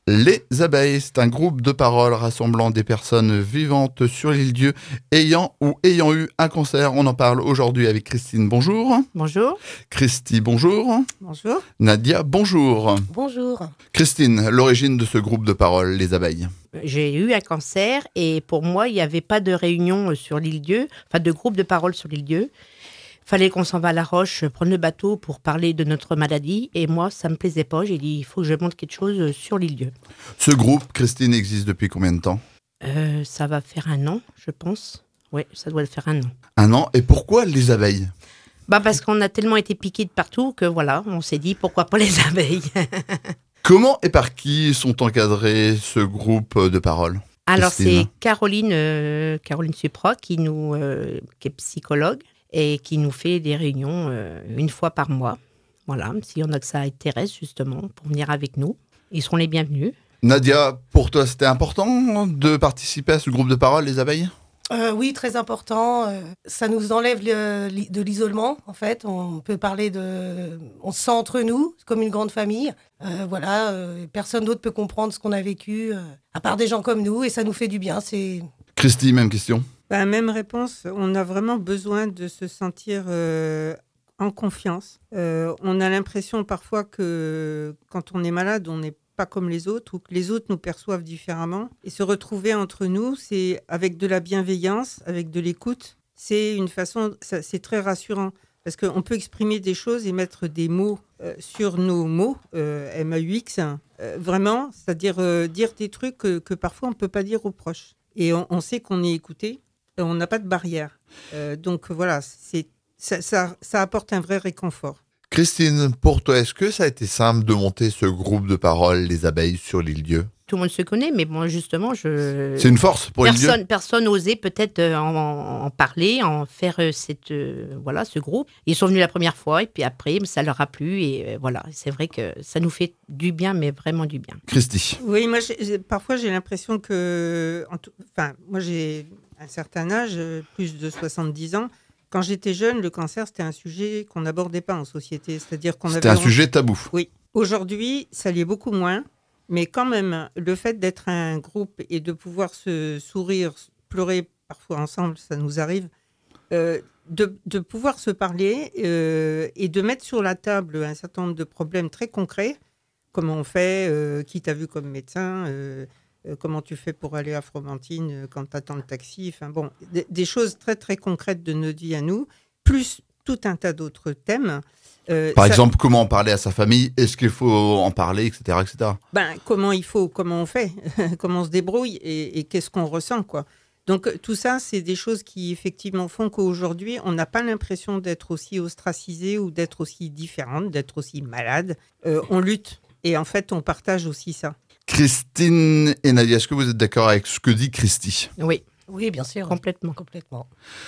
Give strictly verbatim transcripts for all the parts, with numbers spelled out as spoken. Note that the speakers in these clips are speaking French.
Les abeilles, c'est un groupe de parole rassemblant des personnes vivantes sur l'île Dieu ayant ou ayant eu un cancer. On en parle aujourd'hui avec Christine, bonjour. Bonjour. Christy, bonjour. Bonjour. Nadia, bonjour. Bonjour. Christine, l'origine de ce groupe de parole, les abeilles. J'ai eu un cancer et pour moi, il n'y avait pas de réunion sur l'île Dieu, enfin de groupe de parole sur l'île Dieu. Il fallait qu'on s'en va à la Roche, prendre le bateau pour parler de notre maladie. Et moi, ça ne me plaisait pas. J'ai dit, il faut que je montre quelque chose sur l'île Dieu. Ce groupe, Christine, existe depuis combien de temps ? euh, Ça va faire un an, je pense. Oui, ça doit faire un an. Un an. Et pourquoi les abeilles ? Bah parce qu'on a tellement été piqués de partout que voilà, on s'est dit, pourquoi pas les abeilles. Comment et par qui sont encadrés ce groupe de parole ? Alors, Christine. c'est Caroline, euh, Caroline Supra qui, nous, euh, qui est psychologue et qui nous fait des réunions euh, une fois par mois. Voilà, s'il y en a que ça intéresse justement pour venir avec nous, ils seront les bienvenus. Nadia, pour toi, c'était important de participer à ce groupe de parole, les abeilles ? Euh, oui, très important. Euh, ça nous enlève le, de l'isolement, en fait. On peut parler de... On se sent entre nous, comme une grande famille. Euh, voilà, euh, personne d'autre peut comprendre ce qu'on a vécu, euh, à part des gens comme nous, et ça nous fait du bien. C'est... Christy, même question. Ben, même réponse. On a vraiment besoin de se sentir euh, en confiance. Euh, on a l'impression parfois que quand on est malade, on n'est pas comme les autres ou que les autres nous perçoivent différemment. Et se retrouver entre nous, c'est avec de la bienveillance, avec de l'écoute. C'est une façon, ça, c'est très rassurant parce qu'on peut exprimer des choses et mettre des mots euh, sur nos mots, euh, M A U X, euh, vraiment, c'est-à-dire euh, dire des trucs que, que parfois on ne peut pas dire aux proches. Et on, on sait qu'on est écouté. On n'a pas de barrière. Euh, donc voilà, c'est, ça, ça, ça apporte un vrai réconfort. Christine, pour toi, est-ce que ça a été simple de monter ce groupe de parole, les abeilles, sur l'île Dieu ? Tout le monde se connaît, mais bon, justement, je... C'est une force pour l'île Dieu ? Personne, personne n'osait peut-être euh, en, en parler, en faire euh, cette, euh, voilà, ce groupe. Ils sont venus la première fois et puis après, ça leur a plu. Et euh, voilà, c'est vrai que ça nous fait du bien, mais vraiment du bien. Christy. Oui, moi, j'ai, j'ai, parfois, j'ai l'impression que... En tout, enfin, moi, j'ai un certain âge, plus de soixante-dix ans. Quand j'étais jeune, le cancer, c'était un sujet qu'on n'abordait pas en société. C'est-à-dire qu'on C'était avait... un sujet tabou. Oui. Aujourd'hui, ça l'est beaucoup moins. Mais quand même, le fait d'être un groupe et de pouvoir se sourire, pleurer parfois ensemble, ça nous arrive, euh, de, de pouvoir se parler euh, et de mettre sur la table un certain nombre de problèmes très concrets. Comment on fait, euh, qui t'a vu comme médecin, euh, euh, comment tu fais pour aller à Fromentine euh, quand tu attends le taxi. Enfin bon, des, des choses très très concrètes de notre vie à nous, plus tout un tas d'autres thèmes. Euh, Par ça, exemple, comment en parler à sa famille ? Est-ce qu'il faut en parler, et cetera, et cetera. Ben, comment il faut, comment on fait, comment on se débrouille et, et qu'est-ce qu'on ressent, quoi. Donc, tout ça, c'est des choses qui, effectivement, font qu'aujourd'hui, on n'a pas l'impression d'être aussi ostracisé ou d'être aussi différente, d'être aussi malade. Euh, on lutte et, en fait, on partage aussi ça. Christine et Nadia, est-ce que vous êtes d'accord avec ce que dit Christy ? Oui, Oui, bien sûr. complètement. Complètement.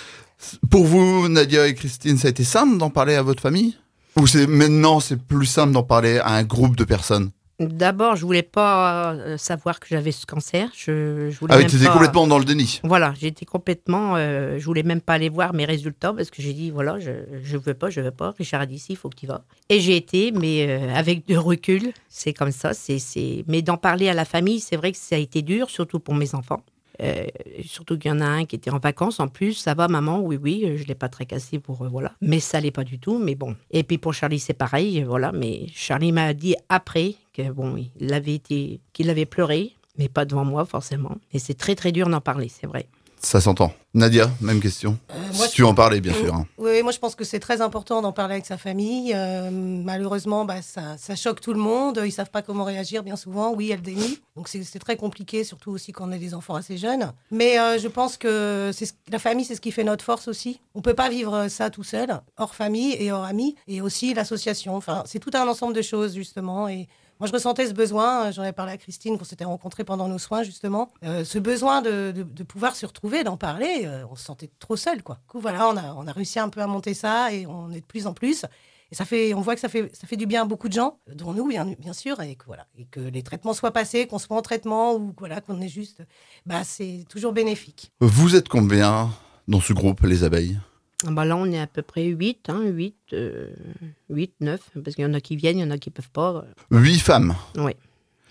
Pour vous, Nadia et Christine, ça a été simple d'en parler à votre famille ? Ou c'est maintenant, c'est plus simple d'en parler à un groupe de personnes ? D'abord, je voulais pas euh, savoir que j'avais ce cancer. Je, je voulais Ah oui, même tu étais pas... complètement dans le déni. Voilà, j'étais complètement... Euh, je voulais même pas aller voir mes résultats parce que j'ai dit, voilà, je je veux pas, je veux pas. Richard a dit, si, il faut que tu vas. Et j'ai été, mais euh, avec du recul, c'est comme ça. C'est, c'est... Mais d'en parler à la famille, c'est vrai que ça a été dur, surtout pour mes enfants. Euh, surtout qu'il y en a un qui était en vacances en plus, ça va maman, oui oui, je l'ai pas très cassé pour euh, voilà, mais ça l'est pas du tout, mais bon. Et puis pour Charlie c'est pareil, voilà, mais Charlie m'a dit après que bon, il avait été, qu'il avait pleuré, mais pas devant moi forcément. Et c'est très très dur d'en parler, c'est vrai. Ça s'entend. Nadia, même question. Euh, moi, si tu en parlais, bien sûr. hein. Oui, moi je pense que c'est très important d'en parler avec sa famille. Euh, malheureusement, bah, ça, ça choque tout le monde. Ils savent pas comment réagir bien souvent. Oui, il y a le déni. Donc c'est, c'est très compliqué, surtout aussi quand on a des enfants assez jeunes. Mais euh, je pense que c'est ce, la famille, c'est ce qui fait notre force aussi. On peut pas vivre ça tout seul, hors famille et hors amis. Et aussi l'association. Enfin, c'est tout un ensemble de choses, justement. Et moi, je ressentais ce besoin, j'en ai parlé à Christine, qu'on s'était rencontrés pendant nos soins, justement, euh, ce besoin de, de, de pouvoir se retrouver, d'en parler. Euh, on se sentait trop seul, quoi. Du coup, voilà, on a, on a réussi un peu à monter ça et on est de plus en plus. Et ça fait, on voit que ça fait, ça fait du bien à beaucoup de gens, dont nous, bien, bien sûr, et que, voilà, et que les traitements soient passés, qu'on soit en traitement ou voilà, qu'on est juste... Bah, c'est toujours bénéfique. Vous êtes combien dans ce groupe, les abeilles ? Bah là, on est à peu près huit, hein, huit, neuf, parce qu'il y en a qui viennent, il y en a qui peuvent pas. Huit femmes. Oui.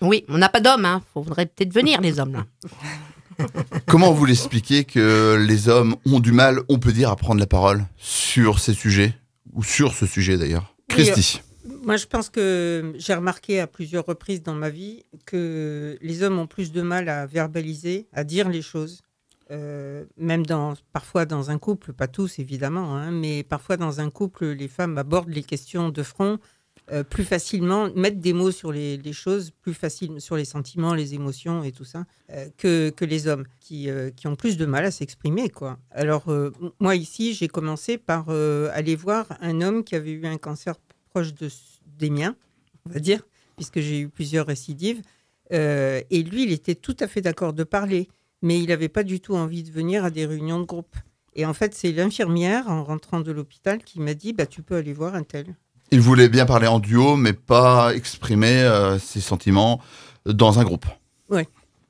Oui, on n'a pas d'hommes, hein. Faudrait peut-être venir, les hommes, là. Comment vous l'expliquez que les hommes ont du mal, on peut dire, à prendre la parole sur ces sujets, ou sur ce sujet d'ailleurs? Christy. Oui, euh, moi, je pense que j'ai remarqué à plusieurs reprises dans ma vie que les hommes ont plus de mal à verbaliser, à dire les choses. Euh, même dans, parfois dans un couple, pas tous évidemment, hein, mais parfois dans un couple, les femmes abordent les questions de front euh, plus facilement, mettent des mots sur les, les choses, plus facilement sur les sentiments, les émotions et tout ça, euh, que, que les hommes qui, euh, qui ont plus de mal à s'exprimer, quoi. Alors, euh, moi ici, j'ai commencé par euh, aller voir un homme qui avait eu un cancer proche de, des miens, on va dire, puisque j'ai eu plusieurs récidives, euh, et lui, il était tout à fait d'accord de parler. Mais il n'avait pas du tout envie de venir à des réunions de groupe. Et en fait, c'est l'infirmière, en rentrant de l'hôpital, qui m'a dit bah, « tu peux aller voir un tel ». Il voulait bien parler en duo, mais pas exprimer euh, ses sentiments dans un groupe. Oui.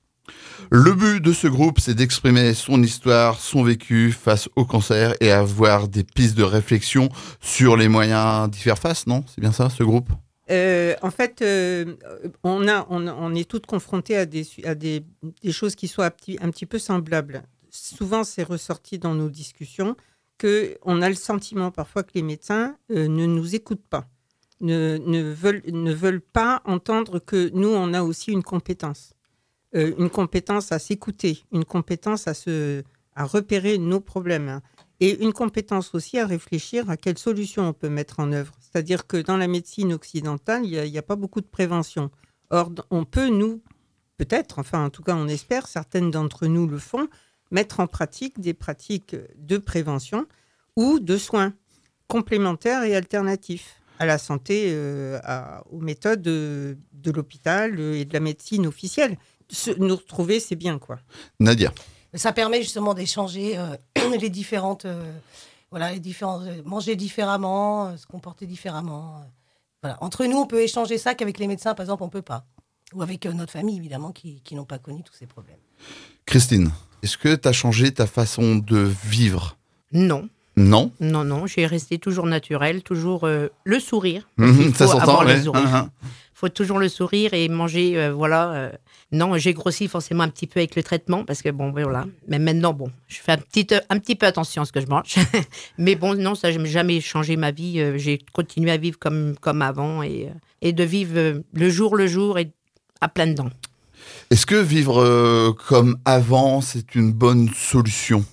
Le but de ce groupe, c'est d'exprimer son histoire, son vécu face au cancer et avoir des pistes de réflexion sur les moyens d'y faire face, non? C'est bien ça, ce groupe? Euh, en fait, euh, on, a, on, on est toutes confrontées à, des, à des, des choses qui sont un petit, un petit peu semblables. Souvent, c'est ressorti dans nos discussions qu'on a le sentiment parfois que les médecins euh, ne nous écoutent pas, ne, ne, veulent, ne veulent pas entendre que nous, on a aussi une compétence. Euh, une compétence à s'écouter, une compétence à, se, à repérer nos problèmes. Et une compétence aussi à réfléchir à quelles solutions on peut mettre en œuvre. C'est-à-dire que dans la médecine occidentale, il n'y a, a pas beaucoup de prévention. Or, on peut, nous, peut-être, enfin en tout cas on espère, certaines d'entre nous le font, mettre en pratique des pratiques de prévention ou de soins complémentaires et alternatifs à la santé, euh, à, aux méthodes de, de l'hôpital et de la médecine officielle. Se, nous retrouver, c'est bien, quoi. Nadia. Ça permet justement d'échanger euh, les différentes, euh, voilà, les différents, euh, manger différemment, euh, se comporter différemment. Euh, voilà. Entre nous, on peut échanger ça qu'avec les médecins, par exemple, on peut pas. Ou avec euh, notre famille, évidemment, qui, qui n'ont pas connu tous ces problèmes. Christine, est-ce que tu as changé ta façon de vivre? Non. Non. Non, non, j'ai resté toujours naturel, toujours euh, le sourire. Mmh, ça s'entend, ouais. Il uh-huh. faut toujours le sourire et manger, euh, voilà. Euh, non, j'ai grossi forcément un petit peu avec le traitement parce que bon, voilà. Mais maintenant, bon, je fais un petit, un petit peu attention à ce que je mange. Mais bon, non, ça, je n'ai jamais changé ma vie. Euh, j'ai continué à vivre comme, comme avant et, euh, et de vivre euh, le jour le jour et à plein dedans. Est-ce que vivre euh, comme avant, c'est une bonne solution,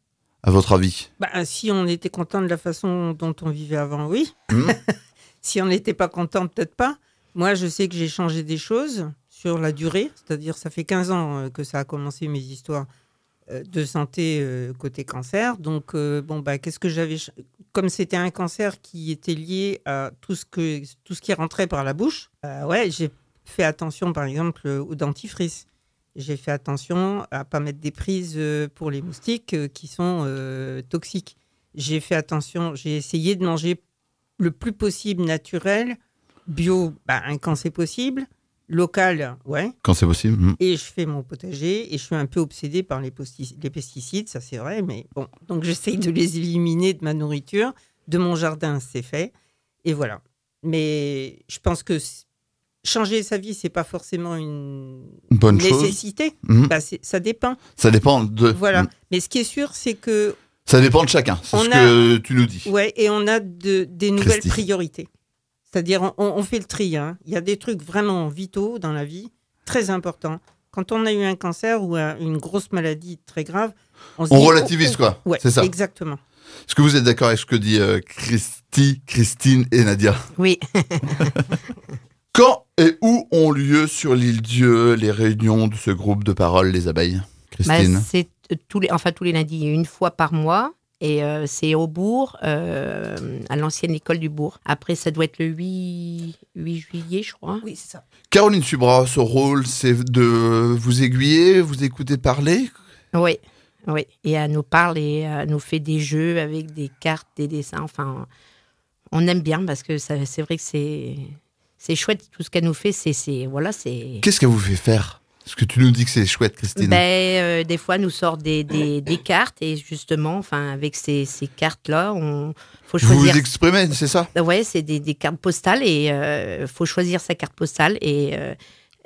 à votre avis? Bah, si on était content de la façon dont on vivait avant, oui. Mmh. Si on n'était pas content, peut-être pas. Moi, je sais que j'ai changé des choses sur la durée. C'est-à-dire, ça fait quinze ans que ça a commencé mes histoires de santé euh, côté cancer. Donc, euh, bon, bah, qu'est-ce que j'avais... Comme c'était un cancer qui était lié à tout ce, que, tout ce qui rentrait par la bouche, euh, ouais, j'ai fait attention, par exemple, au dentifrice. J'ai fait attention à ne pas mettre des prises pour les moustiques qui sont euh, toxiques. J'ai fait attention, j'ai essayé de manger le plus possible naturel, bio, bah, quand c'est possible, local, ouais. Quand c'est possible. Mmh. Et je fais mon potager et je suis un peu obsédée par les, posti- les pesticides, ça c'est vrai, mais bon. Donc j'essaye de les éliminer de ma nourriture, de mon jardin, c'est fait. Et voilà. Mais je pense que changer sa vie, c'est pas forcément une bonne nécessité. Mmh. Bah, c'est, ça dépend. Ça dépend de. Voilà. Mmh. Mais ce qui est sûr, c'est que. Ça dépend de chacun. C'est on ce a... que tu nous dis. Ouais, et on a de, des nouvelles Christy. priorités. C'est-à-dire, on, on fait le tri. Hein. Il y a des trucs vraiment vitaux dans la vie, très importants. Quand on a eu un cancer ou un, une grosse maladie très grave, on se on dit, relativise oh, oh. quoi. Ouais, c'est ça. Exactement. Est-ce que vous êtes d'accord avec ce que dit euh, Christy, Christine et Nadia? Oui. Quand et où ont lieu sur l'île Dieu les réunions de ce groupe de parole, les abeilles? Christine? Bah, c'est tous les, enfin tous les lundis, une fois par mois. Et euh, c'est au bourg, euh, à l'ancienne école du bourg. Après, ça doit être le huit juillet, je crois. Oui, c'est ça. Caroline Subra, ce rôle, c'est de vous aiguiller, vous écouter parler? Oui, oui. Et elle nous parle et elle nous fait des jeux avec des cartes, des dessins. Enfin, on aime bien parce que ça, c'est vrai que c'est, c'est chouette. Tout ce qu'elle nous fait, c'est, c'est, voilà, c'est... Qu'est-ce qu'elle vous fait faire? Parce que tu nous dis que c'est chouette, Christine. Ben, euh, des fois, nous sort des, des, des cartes et justement, enfin, avec ces, ces cartes-là, on faut choisir. Vous vous exprimez, c'est ça? Ouais, c'est des, des cartes postales et il euh, faut choisir sa carte postale et euh,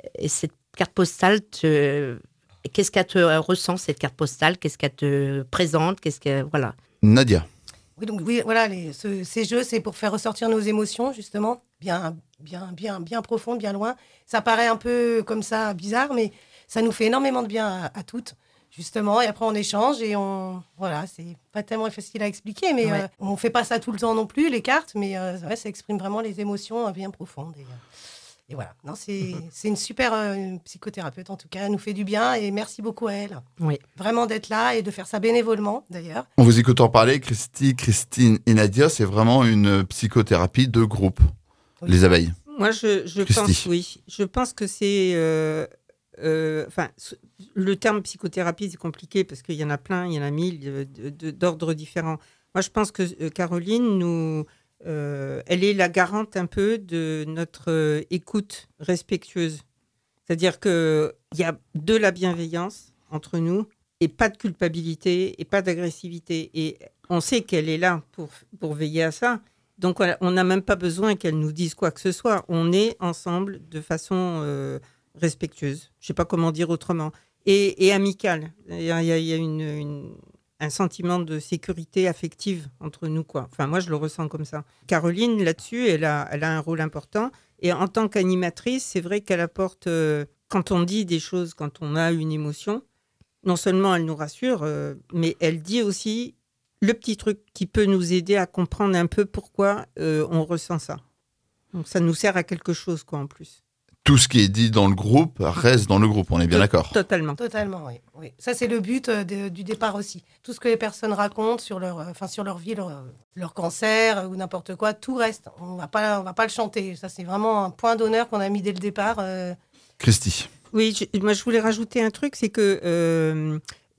et cette carte postale, te... qu'est-ce qu'elle te ressent, cette carte postale? Qu'est-ce qu'elle te présente? Qu'est-ce que... Voilà. Nadia. Oui, donc oui, voilà, les, ce- ces jeux, c'est pour faire ressortir nos émotions, justement, bien, bien, bien, bien profond, bien loin. Ça paraît un peu comme ça bizarre, mais ça nous fait énormément de bien à, à toutes, justement. Et après, on échange et on, voilà, c'est pas tellement facile à expliquer, mais Ouais. euh, on fait pas ça tout le temps non plus, les cartes, mais euh, ouais, ça exprime vraiment les émotions euh, bien profondes. Et, euh, et voilà, non, c'est, c'est une super euh, psychothérapeute en tout cas, elle nous fait du bien et merci beaucoup à elle. Oui. Vraiment d'être là et de faire ça bénévolement, d'ailleurs. En vous écoutant parler, Christy, Christine et Nadia, c'est vraiment une psychothérapie de groupe. Oui. Les abeilles. Moi, je, je Christy. pense, oui. Je pense que c'est. euh, euh, Enfin, ce- le terme psychothérapie, c'est compliqué parce qu'il y en a plein, il y en a mille euh, de- de- d'ordres différents. Moi, je pense que euh, Caroline, nous, euh, elle est la garante un peu de notre euh, écoute respectueuse. C'est-à-dire qu'il y a de la bienveillance entre nous et pas de culpabilité et pas d'agressivité. Et on sait qu'elle est là pour, pour veiller à ça. Donc, voilà, on n'a même pas besoin qu'elle nous dise quoi que ce soit. On est ensemble de façon euh, respectueuse. Je ne sais pas comment dire autrement. Et, et amicale. Il y a, il y a- il y a une, une- un sentiment de sécurité affective entre nous, quoi. Enfin, moi, je le ressens comme ça. Caroline, là-dessus, elle a, elle a un rôle important. Et en tant qu'animatrice, c'est vrai qu'elle apporte, euh, quand on dit des choses, quand on a une émotion, non seulement elle nous rassure, euh, mais elle dit aussi le petit truc qui peut nous aider à comprendre un peu pourquoi euh, on ressent ça. Donc ça nous sert à quelque chose, quoi, en plus. Tout ce qui est dit dans le groupe reste dans le groupe, on est bien To- d'accord. Totalement. Totalement, oui. oui. Ça, c'est le but euh, de- du départ aussi. Tout ce que les personnes racontent sur leur, euh, enfin, sur leur vie, leur, euh, leur cancer euh, ou n'importe quoi, tout reste. On va pas, on va pas le chanter. Ça, c'est vraiment un point d'honneur qu'on a mis dès le départ. euh. Christy. Oui, je, moi je voulais rajouter un truc, c'est que euh,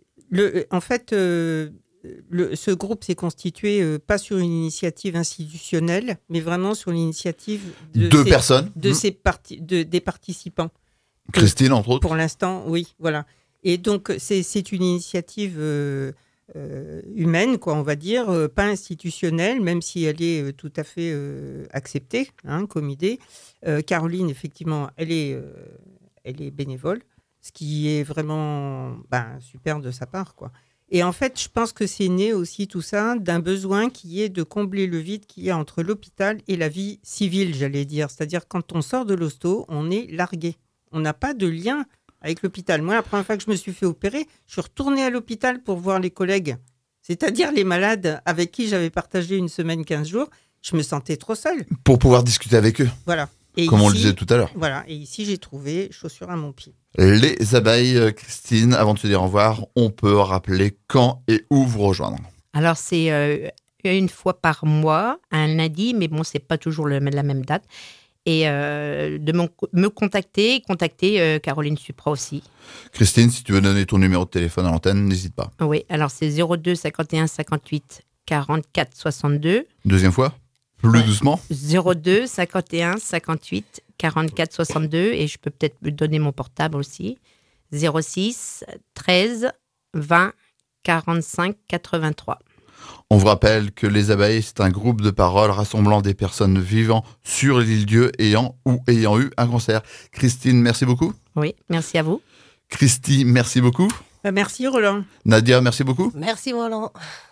le, en fait, euh, le, ce groupe s'est constitué euh, pas sur une initiative institutionnelle, mais vraiment sur l'initiative de, Deux ces, personnes. de Hmm. ces parti- de, des participants. Christine, entre autres. Pour l'instant, oui, voilà. Et donc, c'est, c'est une initiative euh, euh, humaine, quoi, on va dire, euh, pas institutionnelle, même si elle est euh, tout à fait euh, acceptée hein, comme idée. Euh, Caroline, effectivement, elle est, euh, elle est bénévole, ce qui est vraiment ben, super de sa part, quoi. Et en fait, je pense que c'est né aussi tout ça d'un besoin qui est de combler le vide qu'il y a entre l'hôpital et la vie civile, j'allais dire. C'est-à-dire, quand on sort de l'hosto, on est largué. On n'a pas de lien avec l'hôpital. Moi, la première fois que je me suis fait opérer, je suis retournée à l'hôpital pour voir les collègues, c'est-à-dire les malades avec qui j'avais partagé une semaine, quinze jours. Je me sentais trop seule. Pour pouvoir discuter avec eux, Voilà. Et comme on le ici- disait tout à l'heure. Voilà. Et ici, j'ai trouvé chaussure à mon pied. Les abeilles, euh, Christine, avant de se dire au revoir, on peut rappeler quand et où vous rejoindre. Alors, c'est euh, une fois par mois, un lundi, mais bon, c'est pas toujours le- la même date. Et euh, de mon- me contacter, contacter euh, Caroline Supra aussi. Christine, si tu veux donner ton numéro de téléphone à l'antenne, n'hésite pas. Oui, alors c'est zéro deux cinquante et un cinquante-huit quarante-quatre soixante-deux. Deuxième fois, plus Ouais. doucement. zéro deux cinquante et un cinquante-huit quarante-quatre soixante-deux. Et je peux peut-être me donner mon portable aussi. zéro six treize vingt quarante-cinq quatre-vingt-trois. On vous rappelle que les abeilles, c'est un groupe de parole rassemblant des personnes vivant sur l'île Dieu ayant ou ayant eu un cancer. Christine, merci beaucoup. Oui, merci à vous. Christy, merci beaucoup. Bah, merci, Roland. Nadia, merci beaucoup. Merci, Roland.